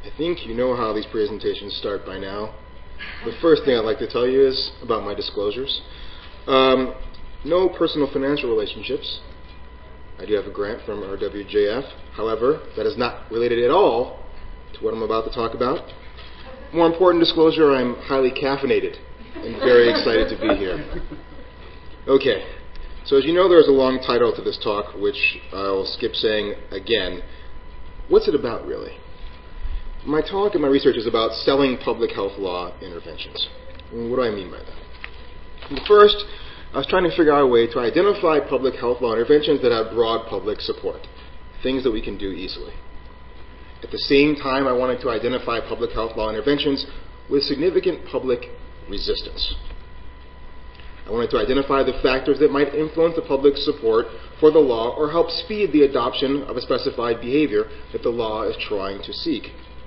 I think you know how these presentations start by now. The first thing I'd like to tell you is about my disclosures. No personal financial relationships. I do have a grant from RWJF. However, that is not related at all to what I'm about to talk about. More important disclosure, I'm highly caffeinated and very excited to be here. Okay, so as you know, there's a long title to this talk, which I'll skip saying again. What's it about, really? My talk and my research is about selling public health law interventions. What do I mean by that? First, I was trying to figure out a way to identify public health law interventions that have broad public support, things that we can do easily. At the same time, I wanted to identify public health law interventions with significant public resistance. I wanted to identify the factors that might influence the public support for the law or help speed the adoption of a specified behavior that the law is trying to seek.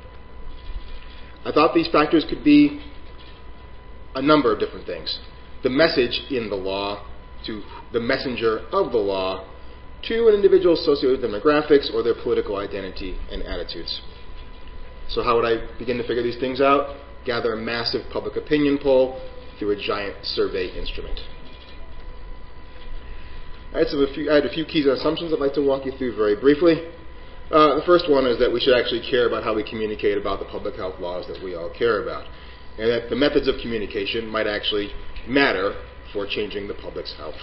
I thought these factors could be a number of different things. The message in the law, to the messenger of the law, to an individual's socio-demographics or their political identity and attitudes. So how would I begin to figure these things out? Gather a massive public opinion poll through a giant survey instrument. I had a few key assumptions I'd like to walk you through very briefly. The first one is that we should actually care about how we communicate about the public health laws that we all care about, and that the methods of communication might actually matter for changing the public's health.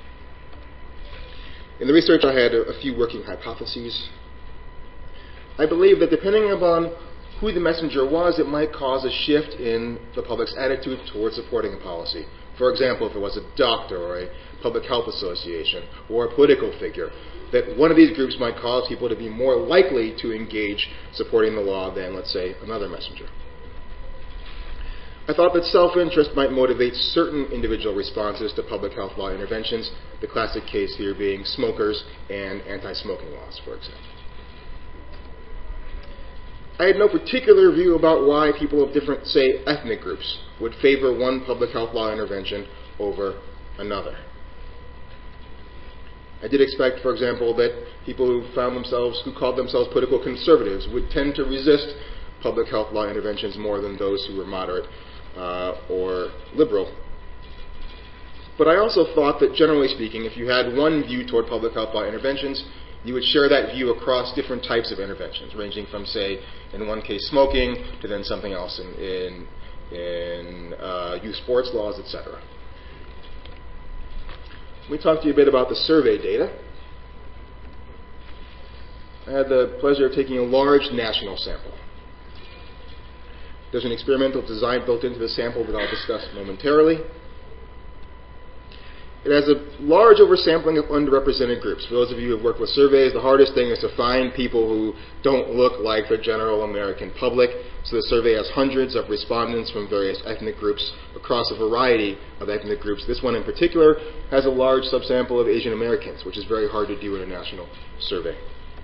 In the research, I had a few working hypotheses. I believe that depending upon who the messenger was, it might cause a shift in the public's attitude towards supporting a policy. For example, if it was a doctor or a public health association or a political figure, that one of these groups might cause people to be more likely to engage supporting the law than, let's say, another messenger. I thought that self-interest might motivate certain individual responses to public health law interventions, the classic case here being smokers and anti-smoking laws, for example. I had no particular view about why people of different, say, ethnic groups would favor one public health law intervention over another. I did expect, for example, that people who called themselves political conservatives would tend to resist public health law interventions more than those who were moderate or liberal. But I also thought that, generally speaking, if you had one view toward public health law interventions, you would share that view across different types of interventions, ranging from, say, in one case, smoking, to then something else in youth sports laws, etc. Let me talk to you a bit about the survey data. I had the pleasure of taking a large national sample. There's an experimental design built into the sample that I'll discuss momentarily. It has a large oversampling of underrepresented groups. For those of you who have worked with surveys, the hardest thing is to find people who don't look like the general American public. So the survey has hundreds of respondents from various ethnic groups across a variety of ethnic groups. This one in particular has a large subsample of Asian Americans, which is very hard to do in a national survey.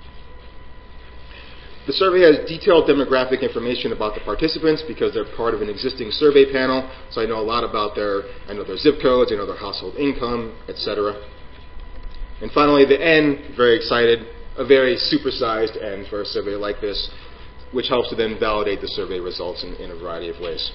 The survey has detailed demographic information about the participants because they're part of an existing survey panel, so I know a lot about their zip codes, I know their household income, etc. And finally, the N, very excited, a very supersized N for a survey like this, which helps to then validate the survey results in a variety of ways.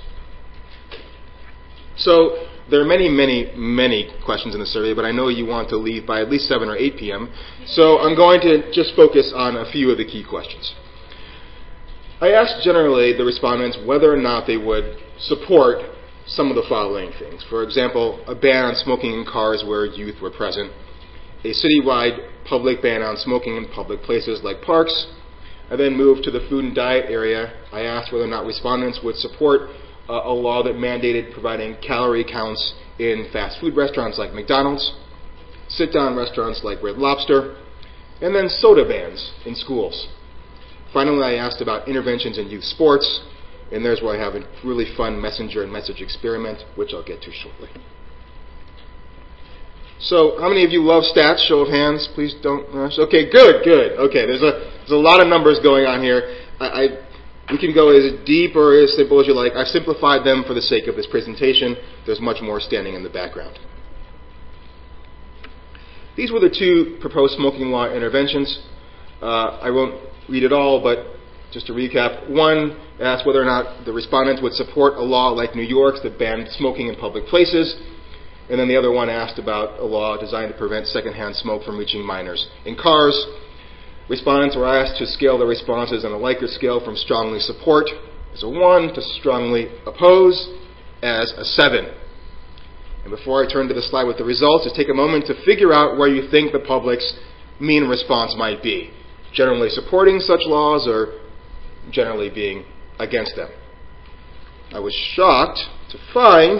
So there are many, many, many questions in the survey, but I know you want to leave by at least 7 or 8 p.m., so I'm going to just focus on a few of the key questions. I asked generally the respondents whether or not they would support some of the following things. For example, a ban on smoking in cars where youth were present, a citywide public ban on smoking in public places like parks. I then moved to the food and diet area. I asked whether or not respondents would support a law that mandated providing calorie counts in fast food restaurants like McDonald's, sit-down restaurants like Red Lobster, and then soda bans in schools. Finally, I asked about interventions in youth sports, and there's where I have a really fun messenger and message experiment, which I'll get to shortly. So, how many of you love stats? Show of hands, please don't rush. Okay, good. Okay, there's a lot of numbers going on here. We can go as deep or as simple as you like. I've simplified them for the sake of this presentation. There's much more standing in the background. These were the two proposed smoking law interventions. I won't read it all, but Just to recap, one asked whether or not the respondents would support a law like New York's that banned smoking in public places. And then the other one asked about a law designed to prevent secondhand smoke from reaching minors in cars. Respondents were asked to scale their responses on a Likert scale from strongly support as a 1 to strongly oppose as a 7. And before I turn to the slide with the results, just take a moment to figure out where you think the public's mean response might be. Generally supporting such laws or generally being against them. I was shocked to find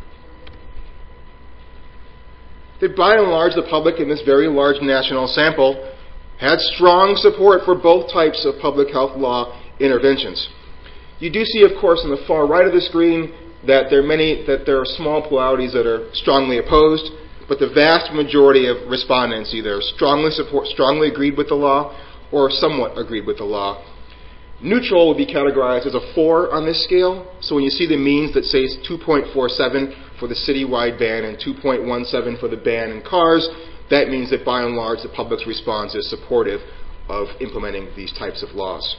that by and large the public in this very large national sample had strong support for both types of public health law interventions. You do see, of course, on the far right of the screen that there are small pluralities that are strongly opposed, but the vast majority of respondents either strongly agreed with the law or somewhat agreed with the law. Neutral would be categorized as a 4 on this scale. So when you see the means that says 2.47 for the citywide ban and 2.17 for the ban in cars, that means that by and large the public's response is supportive of implementing these types of laws.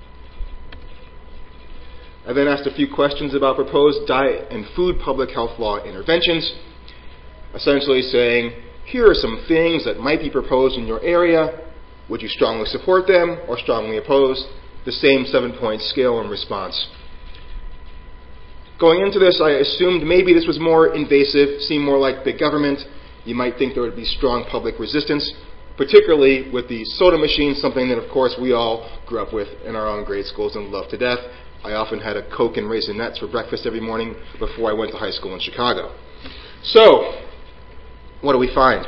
I then asked a few questions about proposed diet and food public health law interventions, essentially saying, here are some things that might be proposed in your area. Would you strongly support them or strongly oppose? The same 7-point scale in response. Going into this, I assumed maybe this was more invasive, seemed more like big government. You might think there would be strong public resistance, particularly with the soda machine, something that, of course, we all grew up with in our own grade schools and loved to death. I often had a Coke and Raisinets for breakfast every morning before I went to high school in Chicago. So, what do we find?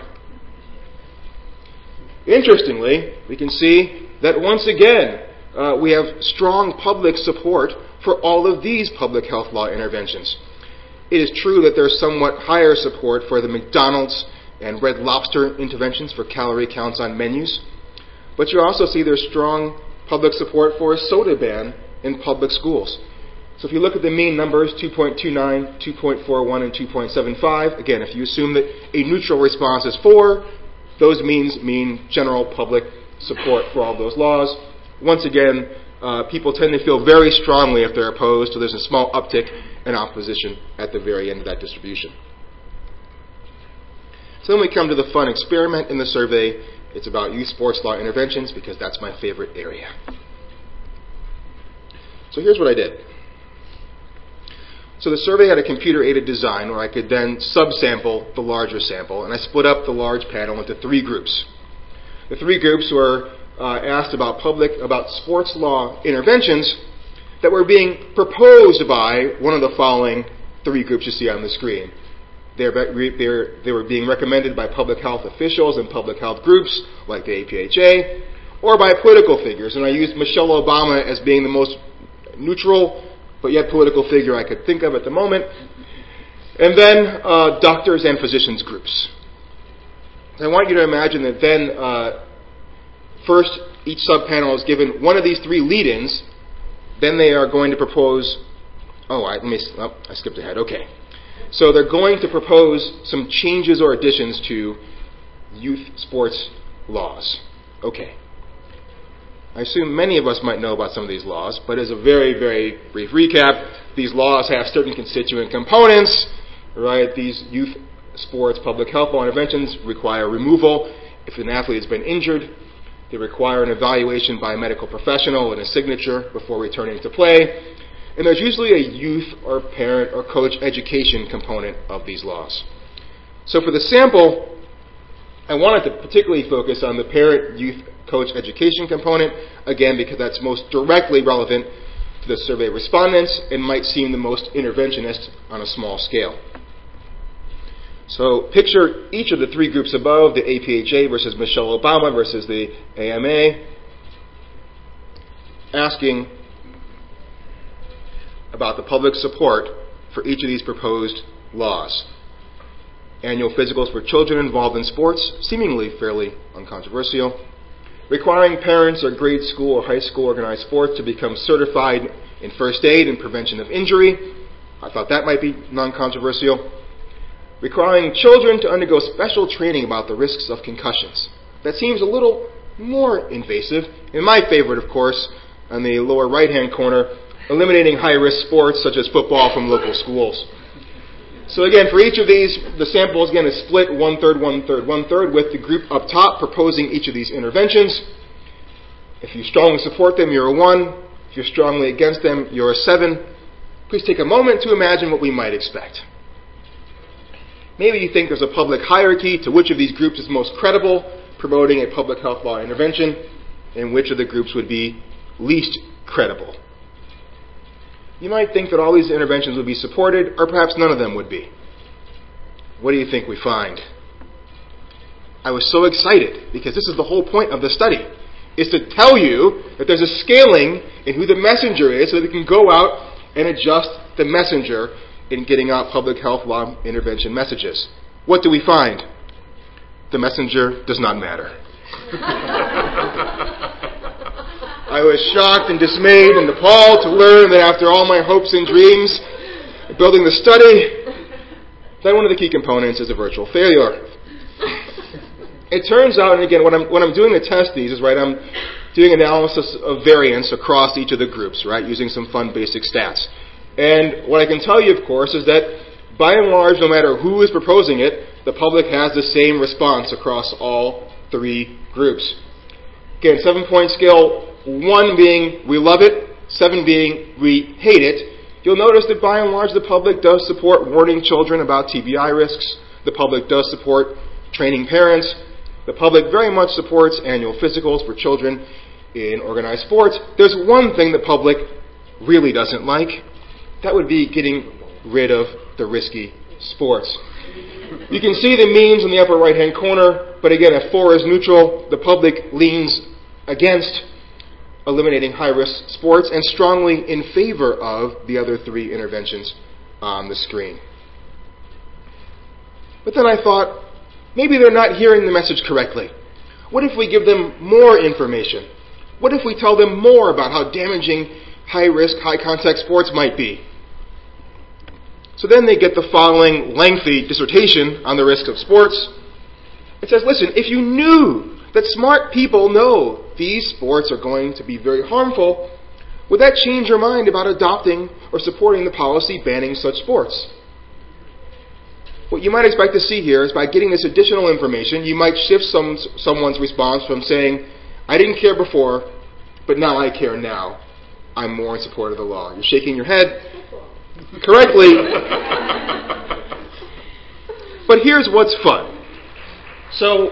Interestingly, we can see that once again, we have strong public support for all of these public health law interventions. It is true that there's somewhat higher support for the McDonald's and Red Lobster interventions for calorie counts on menus, but you also see there's strong public support for a soda ban in public schools. So if you look at the mean numbers, 2.29, 2.41, and 2.75, again, if you assume that a neutral response is 4, those means mean general public support for all those laws. Once again, people tend to feel very strongly if they're opposed, so there's a small uptick in opposition at the very end of that distribution. So then we come to the fun experiment in the survey. It's about youth sports law interventions because that's my favorite area. So here's what I did. So the survey had a computer-aided design where I could then subsample the larger sample, and I split up the large panel into 3 groups. The 3 groups were asked about sports law interventions that were being proposed by one of the following 3 groups you see on the screen. They were being recommended by public health officials and public health groups like the APHA, or by political figures. And I used Michelle Obama as being the most neutral but yet political figure I could think of at the moment. And then doctors and physicians groups. I want you to imagine that then first each subpanel is given one of these 3 lead-ins. Then they are going to propose, I skipped ahead, okay. So they're going to propose some changes or additions to youth sports laws. Okay. I assume many of us might know about some of these laws, but as a very, very brief recap, these laws have certain constituent components, right? These youth sports public health law interventions require removal if an athlete has been injured. They require an evaluation by a medical professional and a signature before returning to play. And there's usually a youth or parent or coach education component of these laws. So for the sample, I wanted to particularly focus on the parent, youth, coach education component, again, because that's most directly relevant to the survey respondents and might seem the most interventionist on a small scale. So picture each of the 3 groups above, the APHA versus Michelle Obama versus the AMA, asking about the public support for each of these proposed laws. Annual physicals for children involved in sports, seemingly fairly uncontroversial. Requiring parents or grade school or high school organized sports to become certified in first aid and prevention of injury. I thought that might be non-controversial. Requiring children to undergo special training about the risks of concussions. That seems a little more invasive. And my favorite, of course, on the lower right-hand corner, eliminating high-risk sports such as football from local schools. So again, for each of these, the sample again is split 1/3, 1/3, 1/3, with the group up top proposing each of these interventions. If you strongly support them, you're a 1. If you're strongly against them, you're a 7. Please take a moment to imagine what we might expect. Maybe you think there's a public hierarchy to which of these groups is most credible, promoting a public health law intervention, and which of the groups would be least credible. You might think that all these interventions would be supported, or perhaps none of them would be. What do you think we find? I was so excited, because this is the whole point of the study, is to tell you that there's a scaling in who the messenger is so that we can go out and adjust the messenger in getting out public health law intervention messages. What do we find? The messenger does not matter. I was shocked and dismayed and appalled to learn that after all my hopes and dreams building the study, that one of the key components is a virtual failure. It turns out, and again, when I'm doing to test these is, right, I'm doing analysis of variance across each of the groups, right, using some fun basic stats. And what I can tell you, of course, is that by and large, no matter who is proposing it, the public has the same response across all 3 groups. Again, 7-point scale, 1 being we love it, 7 being we hate it. You'll notice that by and large the public does support warning children about TBI risks. The public does support training parents. The public very much supports annual physicals for children in organized sports. There's one thing the public really doesn't like. That would be getting rid of the risky sports. You can see the means in the upper right-hand corner, but again, if 4 is neutral, the public leans against eliminating high-risk sports and strongly in favor of the other 3 interventions on the screen. But then I thought, maybe they're not hearing the message correctly. What if we give them more information? What if we tell them more about how damaging high-risk, high-contact sports might be? So then they get the following lengthy dissertation on the risk of sports. It says, listen, if you knew that smart people know these sports are going to be very harmful, would that change your mind about adopting or supporting the policy banning such sports? What you might expect to see here is by getting this additional information, you might shift someone's response from saying, I didn't care before, but now I care now. I'm more in support of the law. You're shaking your head correctly. But here's what's fun. So,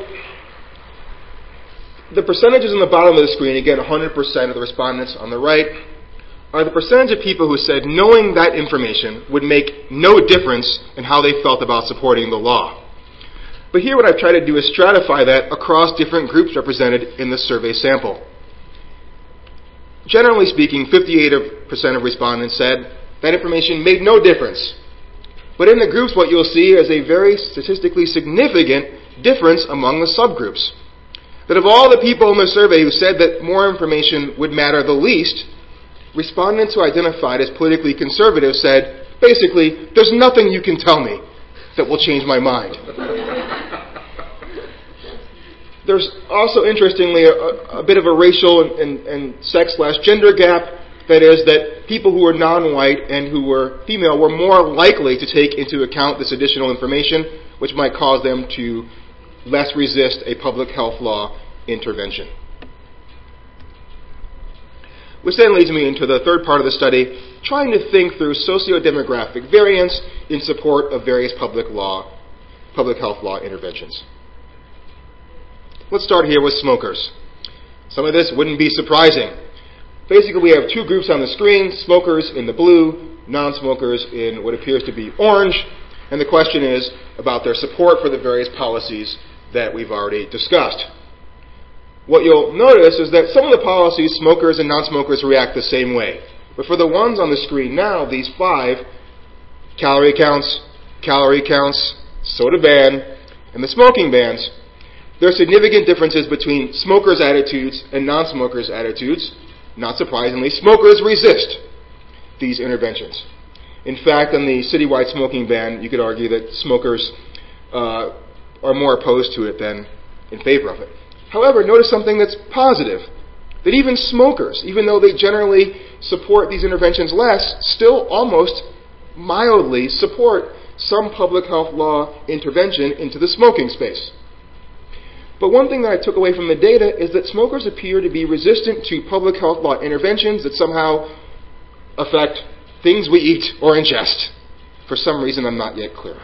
the percentages on the bottom of the screen, again, 100% of the respondents on the right, are the percentage of people who said knowing that information would make no difference in how they felt about supporting the law. But here what I've tried to do is stratify that across different groups represented in the survey sample. Generally speaking, 58% of respondents said that information made no difference. But in the groups, what you'll see is a very statistically significant difference among the subgroups. That of all the people in the survey who said that more information would matter the least, respondents who identified as politically conservative said, basically, there's nothing you can tell me that will change my mind. There's also, interestingly, a bit of a racial and sex/gender gap. That is, that people who were non-white and who were female were more likely to take into account this additional information, which might cause them to less resist a public health law intervention. Which then leads me into the third part of the study, trying to think through socio-demographic variance in support of various public health law interventions. Let's start here with smokers. Some of this wouldn't be surprising. Basically, we have 2 groups on the screen, smokers in the blue, non-smokers in what appears to be orange, and the question is about their support for the various policies that we've already discussed. What you'll notice is that some of the policies, smokers and non-smokers react the same way. But for the ones on the screen now, these 5, calorie counts, soda ban, and the smoking bans, there are significant differences between smokers' attitudes and non-smokers' attitudes. Not surprisingly, smokers resist these interventions. In fact, on the citywide smoking ban, you could argue that smokers are more opposed to it than in favor of it. However, notice something that's positive. that even smokers, even though they generally support these interventions less, still almost mildly support some public health law intervention into the smoking space. But one thing that I took away from the data is that smokers appear to be resistant to public health law interventions that somehow affect things we eat or ingest. For some reason I'm not yet clear.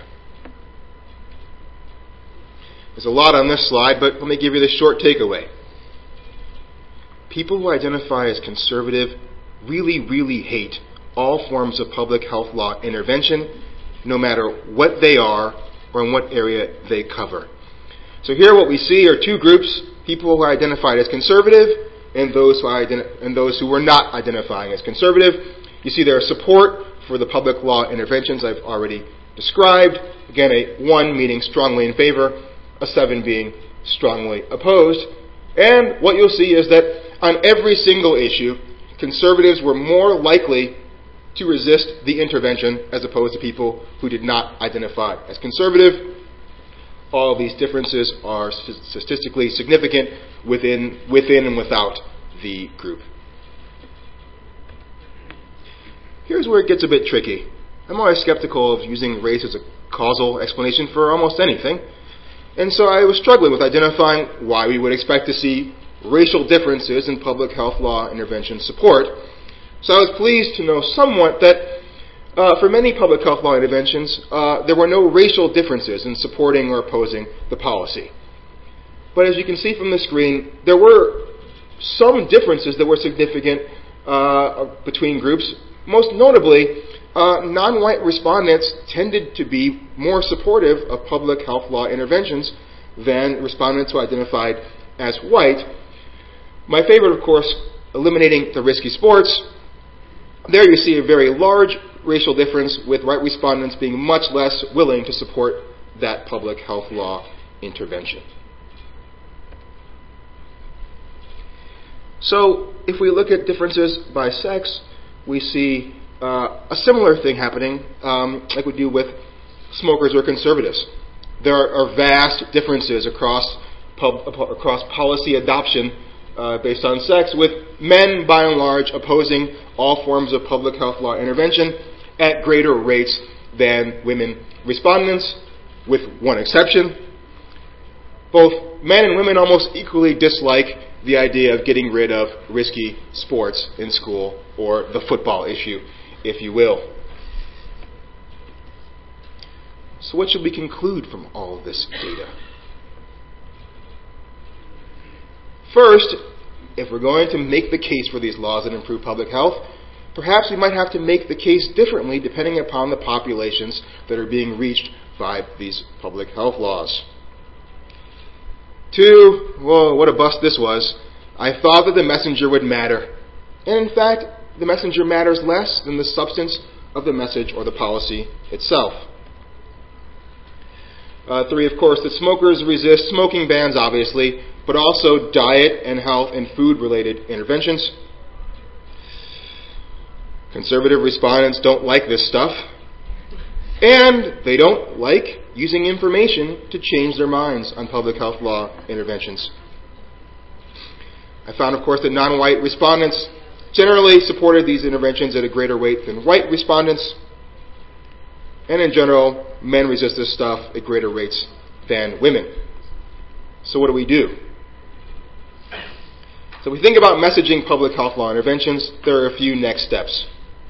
There's a lot on this slide, but let me give you the short takeaway. People who identify as conservative really, really hate all forms of public health law intervention, no matter what they are or in what area they cover. So here what we see are two groups, people who are identified as conservative and those who were not identifying as conservative. You see their support for the public law interventions I've already described. Again, a 1 meaning strongly in favor, a 7 being strongly opposed. And what you'll see is that on every single issue, conservatives were more likely to resist the intervention as opposed to people who did not identify as conservative. All of these differences are statistically significant within and without the group. Here's where it gets a bit tricky. I'm always skeptical of using race as a causal explanation for almost anything. And so I was struggling with identifying why we would expect to see racial differences in public health law intervention support. So I was pleased to know somewhat that for many public health law interventions, there were no racial differences in supporting or opposing the policy. But as you can see from the screen, there were some differences that were significant between groups. Most notably, non-white respondents tended to be more supportive of public health law interventions than respondents who identified as white. My favorite, of course, eliminating the risky sports. There you see a very large racial difference, with white respondents being much less willing to support that public health law intervention. So, if we look at differences by sex, we see a similar thing happening like we do with smokers or conservatives. There are vast differences across policy adoption based on sex, with men, by and large, opposing all forms of public health law intervention at greater rates than women respondents, with one exception. Both men and women almost equally dislike the idea of getting rid of risky sports in school, or the football issue, if you will. So what should we conclude from all of this data? First, if we're going to make the case for these laws that improve public health, perhaps we might have to make the case differently depending upon the populations that are being reached by these public health laws. 2, well, what a bust this was. I thought that the messenger would matter. And in fact, the messenger matters less than the substance of the message or the policy itself. 3, of course, that smokers resist smoking bans, obviously, but also diet and health and food-related interventions. Conservative respondents don't like this stuff. And they don't like using information to change their minds on public health law interventions. I found, of course, that non-white respondents generally supported these interventions at a greater rate than white respondents. And in general, men resist this stuff at greater rates than women. So what do we do? So we think about messaging public health law interventions. There are a few next steps.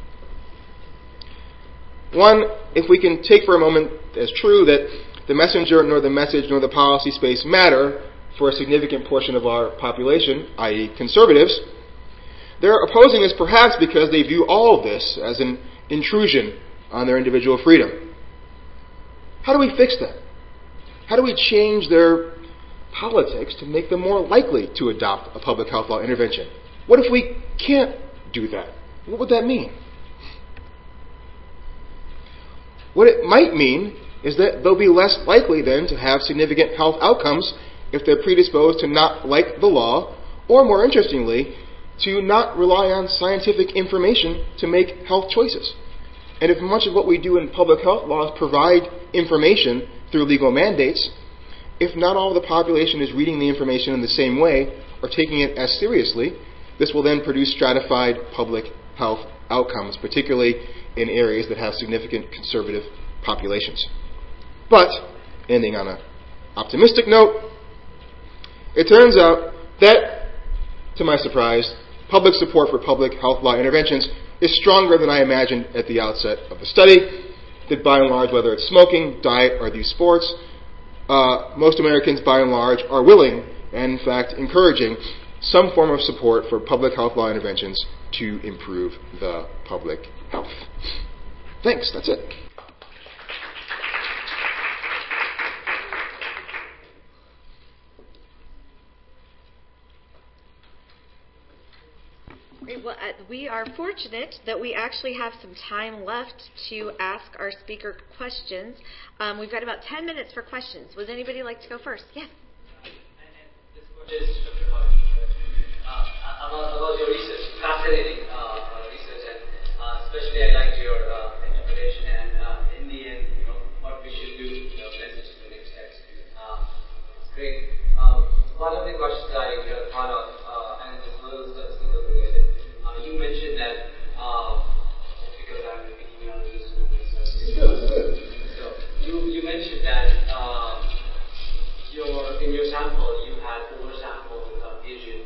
1, if we can take for a moment as true that the messenger, nor the message, nor the policy space matter for a significant portion of our population, i.e. conservatives, they're opposing this perhaps because they view all of this as an intrusion on their individual freedom. How do we fix that? How do we change their politics to make them more likely to adopt a public health law intervention? What if we can't do that? What would that mean? What it might mean is that they'll be less likely then to have significant health outcomes if they're predisposed to not like the law, or more interestingly, to not rely on scientific information to make health choices. And if much of what we do in public health laws provide information through legal mandates, if not all of the population is reading the information in the same way or taking it as seriously, This will then produce stratified public health outcomes, particularly in areas that have significant conservative populations. But, ending on an optimistic note, it turns out that, to my surprise, public support for public health law interventions is stronger than I imagined at the outset of the study. That by and large, whether it's smoking, diet, or these sports, most Americans by and large are willing and in fact encouraging some form of support for public health law interventions to improve the public health. Thanks, that's it. Well, we are fortunate that we actually have some time left to ask our speaker questions. We've got about 10 minutes for questions. Would anybody like to go first? Yes. This question is about your research, fascinating research, and especially I liked your interpretation and in the end, what we should do, message to the next steps. It's great. One of the questions I thought of, and it's a little statistical related. You mentioned that because I'm an epidemiologist, so you mentioned that in your sample you had oversampled Asians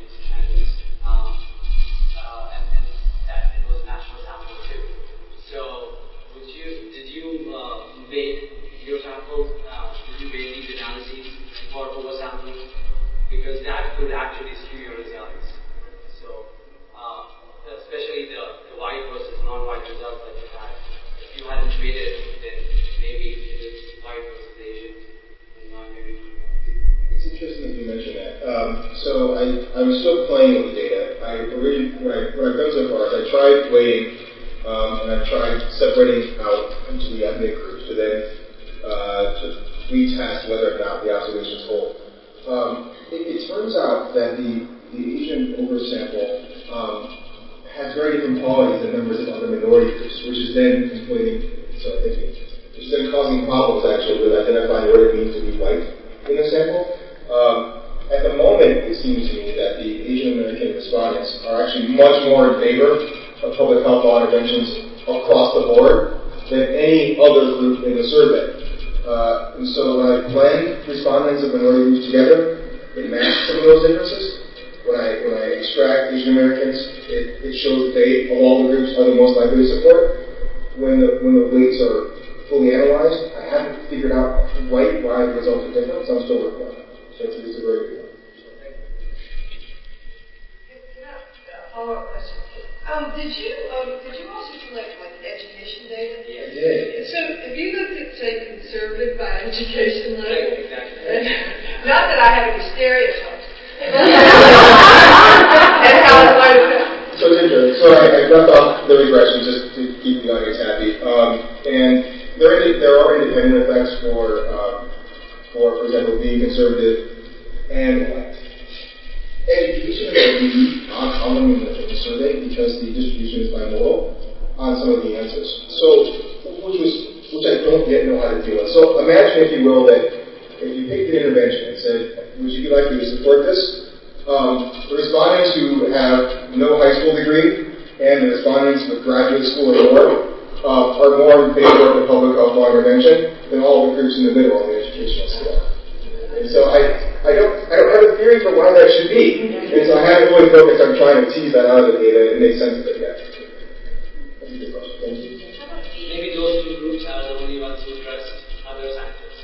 and that it was national sample too. So did you make your samples? Did you make these analyses for oversampling? Because that could actually skew your results. So especially the white versus non-white results that you had. If you hadn't treated, then maybe it is white versus Asian and not maybe. It's interesting that you mentioned that. So I'm still playing with the data. What I've done so far is I tried weighting and I've tried separating out into the ethnic groups to then to retest whether or not the observations hold. It turns out that the Asian oversample has very different qualities than members of other minority groups, which is then which is then causing problems actually with identifying what it means to be white in a sample. At the moment, it seems to me that the Asian American respondents are actually much more in favor of public health law interventions across the board than any other group in the survey. And so when I blend respondents of minority groups together, it masks some of those differences. When I extract Asian Americans, it shows that they, of all the groups, are the most likely to support. When the weights are fully analyzed, I haven't figured out why the results are different, so I'm still working on it. So it's a very good one. Follow-up question. Did you also collect education data? Yes. I did. So if you looked at, say, conservative by education level, Right, exactly. not that I have any stereotypes, and how it might affect. So it's interesting. So I left off the regression just to keep the audience happy. And there are independent effects for example, being conservative and white. Education is really not common in the survey because the distribution is bimodal on some of the answers. So, which I don't yet know how to deal with. So imagine, if you will, that if you picked an intervention and said, would you be likely to support this? The respondents who have no high school degree and the respondents with graduate school or more are more in favor of the public health law intervention than all the groups in the middle on the educational scale. And so I don't have a theory for why that should be. And so I haven't really focused on trying to tease that out of the data and make sense of it yet. That's a good question. Thank you. Maybe those two groups are the only ones who trust other scientists.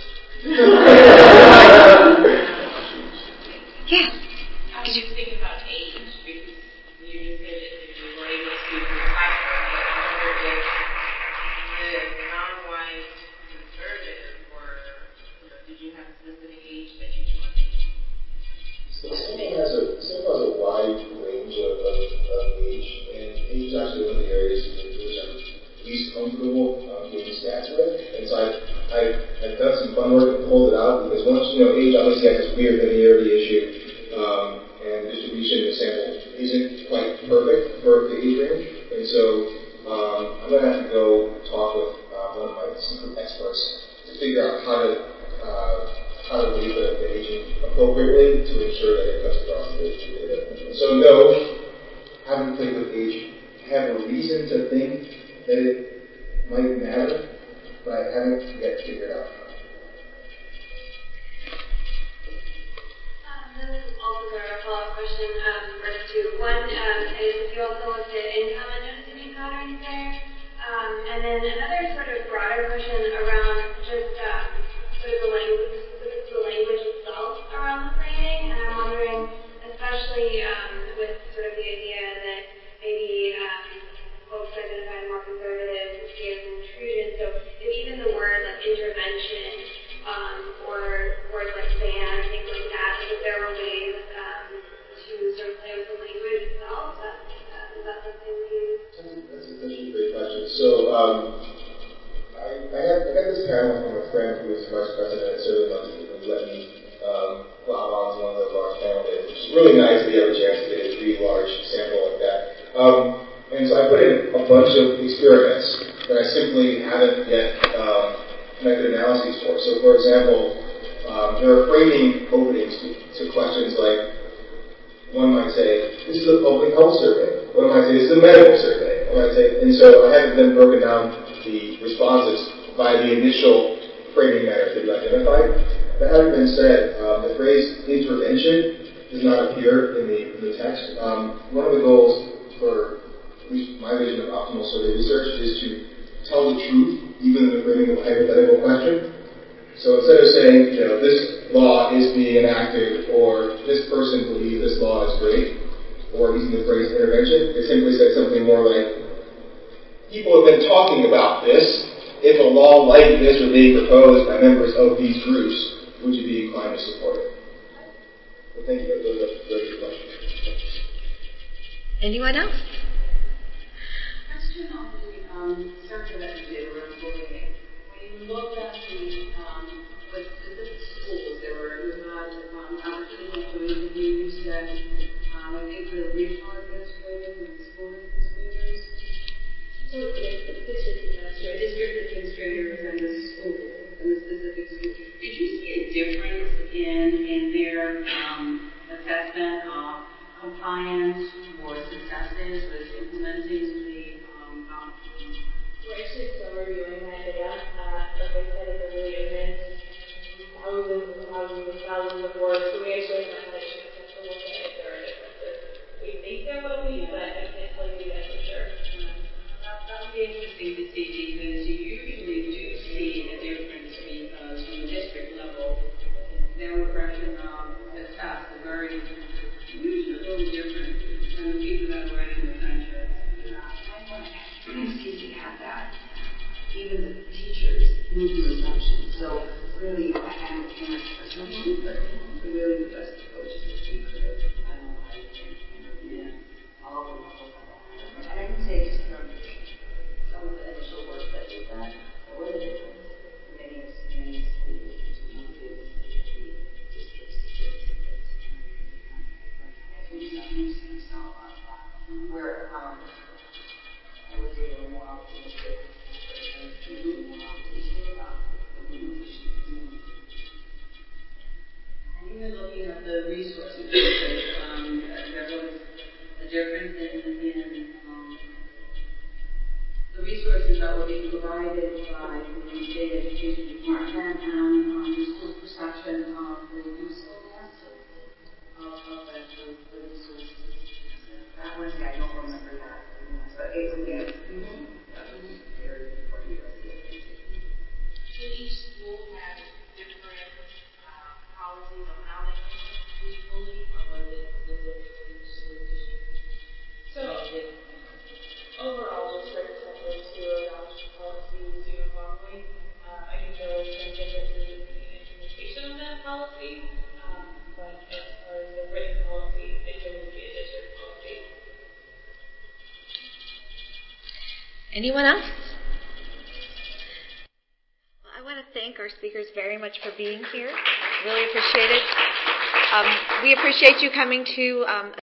Yes. I was just thinking about age, because you just said that you were able to decipher it. I wonder if the non-white conservative were, did you have a specific age that you wanted? So sample has a wide range of age, and age is actually one of the areas which I'm least comfortable giving stats with. And so I've done some fun work and pulled it out, because once age obviously has this weird linearity issue, and distribution in the sample isn't quite perfect for the age range. And so I'm going to have to go talk with one of my secret experts to figure out how to weight the aging appropriately to ensure that it cuts across the age data. So no, reason to think that it might matter, but I haven't yet figured out how. This is also sort of a follow-up question for us two. One is if you also looked at income and noticed any patterns there. And then another sort of broader question around just sort of the language itself around the framing. And I'm wondering, especially with sort of the idea that maybe folks identify more conservative see as an intrusion. So if even the word like intervention or words like ban or things like that, if there were ways to sort of play with the language itself, is that something we use? That's a great question. So I got this panel from a friend who was vice president at Sterling London, who let me plow onto one of the large panel days, which is really nice that you have a chance to get a pretty large sample like that. And so I put in a bunch of experiments that I simply haven't yet connected analyses for. So, for example, there are framing openings to questions like, one might say, this is a public health survey. One might say, this is a medical survey. One might say, and so I haven't then broken down the responses by the initial framing matters that you identified. That having been said, the phrase intervention does not appear in the text. One of the goals for at least my vision of optimal survey research is to tell the truth, even in the framing of a hypothetical question. So instead of saying, this law is being enacted, or this person believes this law is great, or using the phrase intervention, it simply says something more like, people have been talking about this. If a law like this were being proposed by members of these groups, would you be inclined to support it? Well, thank you. Those are very good questions. Anyone else? Question on the survey that you did around bullying. When you looked at the specific schools, there were opportunities to interviews that I think the regional administrators and the school administrators. So district administrators and the school and the specific school. Did you see a difference in their assessment of compliance or successes with implementing the We're actually still reviewing that data. Like I said, it's a really immense thousands of words. So we actually haven't had a chance to look at if there are differences. We think there will be, but I can't tell you that for sure. That would be interesting to see because you usually do see a difference because from the district level, their impression of success is very usually a little different than the people that are right in the trenches. CC had that. Even the teachers move to assumptions. So really, I am a parent assumption, but really the best approach is to be creative, analyze, and all of them. And I can say just from some of the initial work that we've done, there was a difference. Many schools motivated the districts to get where I would say they were more optimistic and more optimistic about the movement. And even looking at the resources, there was a difference in the resources that were being provided by the state education department and the school's perception of the usefulness of the resources. That one, I don't remember that. But it was, yes. That was very important. So each school has different policies on how they can use bullying, or was it specific to each school district? So overall, we're trying to adopt policies uniformly. I think there were some differences in the implementation of that policy, but as far as the written policy, it would be a district policy. Anyone else? Well, I want to thank our speakers very much for being here. Really appreciate it. We appreciate you coming to